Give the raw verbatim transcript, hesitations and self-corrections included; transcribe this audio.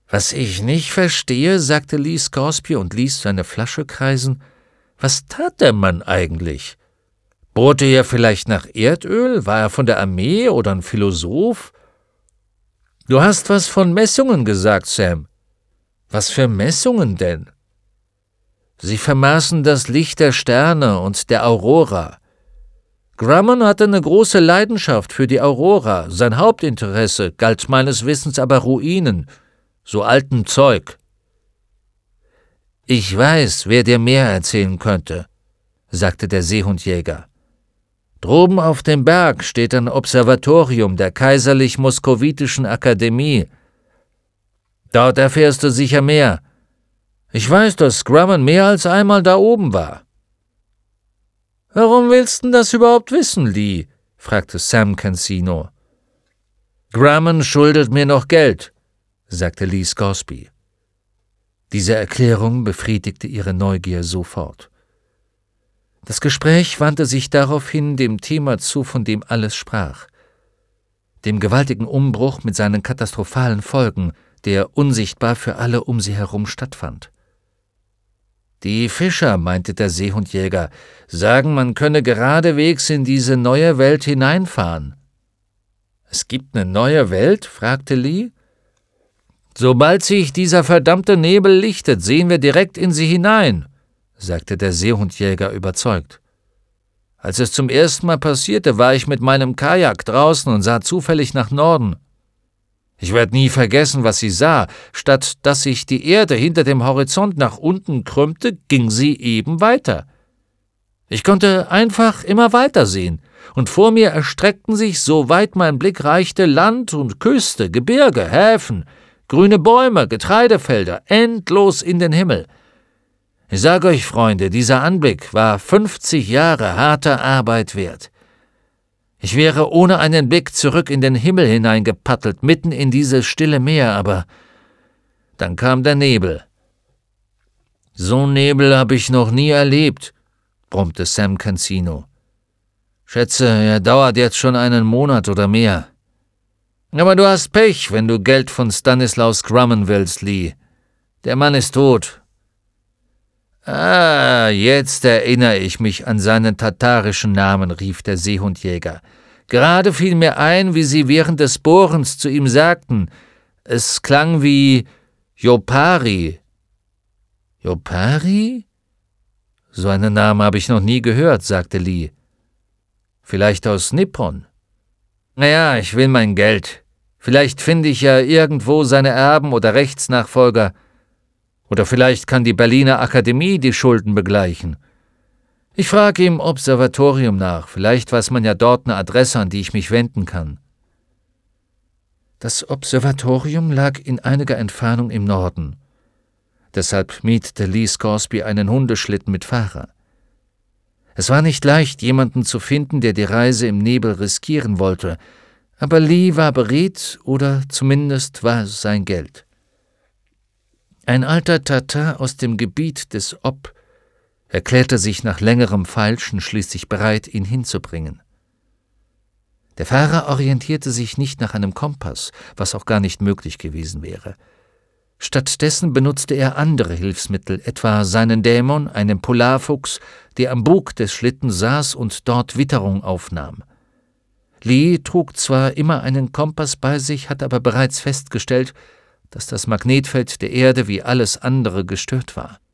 »Was ich nicht verstehe«, sagte Lee Scoresby und ließ seine Flasche kreisen, »was tat der Mann eigentlich? Bohrte er vielleicht nach Erdöl? War er von der Armee oder ein Philosoph?« »Du hast was von Messungen gesagt, Sam.« »Was für Messungen denn?« »Sie vermaßen das Licht der Sterne und der Aurora. Grumman hatte eine große Leidenschaft für die Aurora, sein Hauptinteresse galt meines Wissens aber Ruinen, so altem Zeug.« »Ich weiß, wer dir mehr erzählen könnte«, sagte der Seehundjäger. »Droben auf dem Berg steht ein Observatorium der Kaiserlich-Moskowitischen Akademie. Dort erfährst du sicher mehr. Ich weiß, dass Grumman mehr als einmal da oben war.« »Warum willst du das überhaupt wissen, Lee?« fragte Sam Cancino. »Grumman schuldet mir noch Geld«, sagte Lee Scoresby. Diese Erklärung befriedigte ihre Neugier sofort. Das Gespräch wandte sich daraufhin dem Thema zu, von dem alles sprach, dem gewaltigen Umbruch mit seinen katastrophalen Folgen, der unsichtbar für alle um sie herum stattfand. »Die Fischer«, meinte der Seehundjäger, »sagen, man könne geradewegs in diese neue Welt hineinfahren.« »Es gibt eine neue Welt?« fragte Lee. »Sobald sich dieser verdammte Nebel lichtet, sehen wir direkt in sie hinein«, sagte der Seehundjäger überzeugt. »Als es zum ersten Mal passierte, war ich mit meinem Kajak draußen und sah zufällig nach Norden. Ich werde nie vergessen, was sie sah. Statt dass sich die Erde hinter dem Horizont nach unten krümmte, ging sie eben weiter. Ich konnte einfach immer weiter sehen, und vor mir erstreckten sich, soweit mein Blick reichte, Land und Küste, Gebirge, Häfen, grüne Bäume, Getreidefelder, endlos in den Himmel. Ich sage euch, Freunde, dieser Anblick war fünfzig Jahre harter Arbeit wert. Ich wäre ohne einen Blick zurück in den Himmel hineingepaddelt, mitten in dieses stille Meer, aber dann kam der Nebel. »So Nebel habe ich noch nie erlebt«, brummte Sam Cancino. »Schätze, er dauert jetzt schon einen Monat oder mehr. Aber du hast Pech, wenn du Geld von Stanislaus Grumman willst, Lee. Der Mann ist tot.« »Ah, jetzt erinnere ich mich an seinen tatarischen Namen«, rief der Seehundjäger. »Gerade fiel mir ein, wie Sie während des Bohrens zu ihm sagten. Es klang wie Jopari.« »Jopari? So einen Namen habe ich noch nie gehört«, sagte Lee. »Vielleicht aus Nippon?« »Naja, ich will mein Geld. Vielleicht finde ich ja irgendwo seine Erben oder Rechtsnachfolger. Oder vielleicht kann die Berliner Akademie die Schulden begleichen. Ich frage im Observatorium nach, vielleicht weiß man ja dort eine Adresse, an die ich mich wenden kann.« Das Observatorium lag in einiger Entfernung im Norden. Deshalb mietete Lee Scoresby einen Hundeschlitten mit Fahrer. Es war nicht leicht, jemanden zu finden, der die Reise im Nebel riskieren wollte, aber Lee war beredt, oder zumindest war es sein Geld. Ein alter Tatar aus dem Gebiet des Ob erklärte sich nach längerem Feilschen schließlich bereit, ihn hinzubringen. Der Fahrer orientierte sich nicht nach einem Kompass, was auch gar nicht möglich gewesen wäre. Stattdessen benutzte er andere Hilfsmittel, etwa seinen Dämon, einen Polarfuchs, der am Bug des Schlittens saß und dort Witterung aufnahm. Lee trug zwar immer einen Kompass bei sich, hat aber bereits festgestellt, dass das Magnetfeld der Erde wie alles andere gestört war.